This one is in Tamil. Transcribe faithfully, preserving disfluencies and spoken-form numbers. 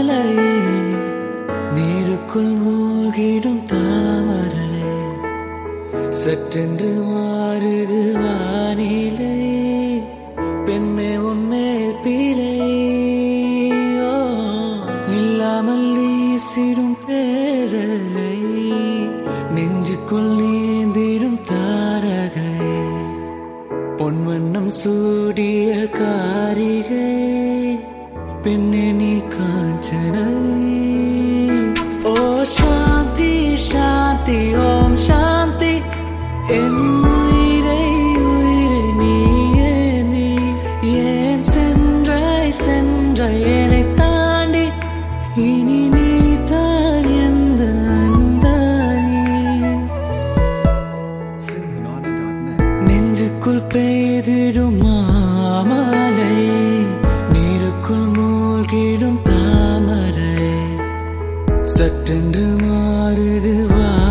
மாலை, நீருக்குள் மூழ்கிடும் தாமரை, சற்றென்று மாறுது வானிலை, பெண்ணே உன்மே பிழை. நில்லாமல் வீசிடும் பேரலை, நெஞ்சுக்குள் நீந்திடும் தாரகை, பொன்வண்ணம் சூடிய காரிகை, பெண்ணே நீ காஞ்சனை. ஓ சாந்தி சாந்தி ஓம் சாந்தி, என் உயிரை உயிரை நீயே நீ, ஏன் சென்றாய் சென்றாய் என்னை தாண்டி, இனி நீ தான் எந்த அந்தானி. நெஞ்சுக்குள் பெய்திடும் மாமலை, நீருக்குள் மூழ்கிடும் தாமரை, சற்றென்று மாறுது வா